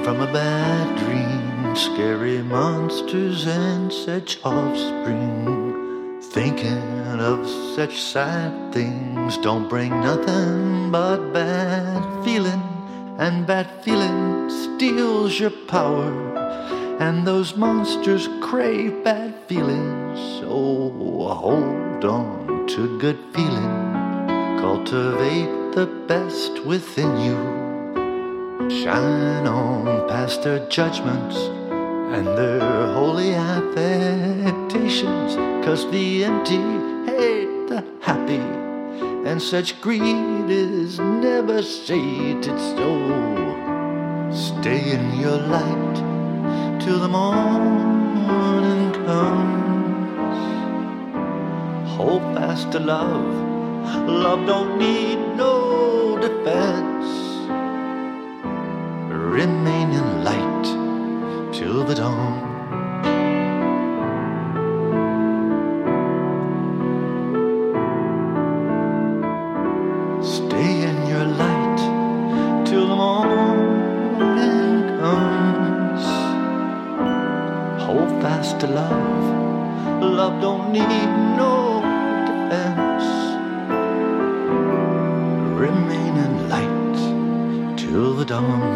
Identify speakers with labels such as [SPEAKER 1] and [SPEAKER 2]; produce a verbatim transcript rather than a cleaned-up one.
[SPEAKER 1] from a bad dream, scary monsters and such offspring. Thinking of such sad things don't bring nothing but bad feeling, and bad feeling steals your power, and those monsters crave bad feelings. So hold on to good feeling, cultivate the best within you. Shine on past their judgments and their holy affectations, 'cause the empty hate the happy, and such greed is never sated. So stay in your light till the morning comes. Hold fast to love. Love don't need no defense. Remain in light till the dawn. Stay in your light till the morning comes. Hold fast to love. Love don't need no defense. Remain in light till the dawn.